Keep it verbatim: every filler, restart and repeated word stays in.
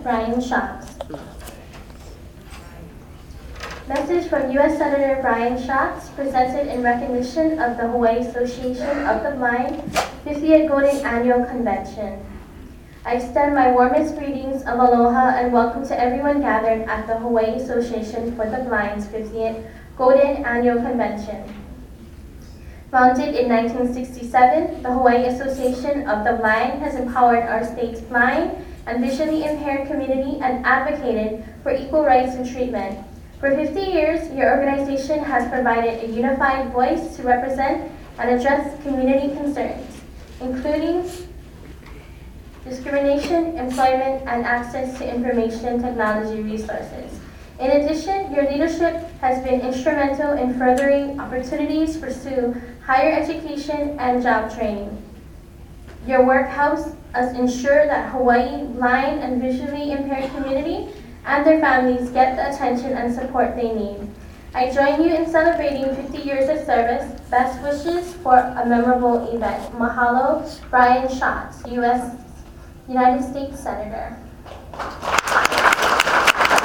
Brian Schatz. Message from U S Senator Brian Schatz, presented in recognition of the Hawaii Association of the Blind fiftieth Golden Annual Convention. I extend my warmest greetings of aloha and welcome to everyone gathered at the Hawaii Association for the Blind's fiftieth Golden Annual Convention. Founded in nineteen sixty-seven, the Hawaii Association of the Blind has empowered our state's blind and visually impaired community and advocated for equal rights and treatment. For fifty years, your organization has provided a unified voice to represent and address community concerns, including discrimination, employment, and access to information technology resources. In addition, your leadership has been instrumental in furthering opportunities to pursue higher education and job training. Your work helps us ensure that Hawaii blind and visually impaired community and their families get the attention and support they need. I join you in celebrating fifty years of service. Best wishes for a memorable event. Mahalo, Brian Schatz, U S United States Senator.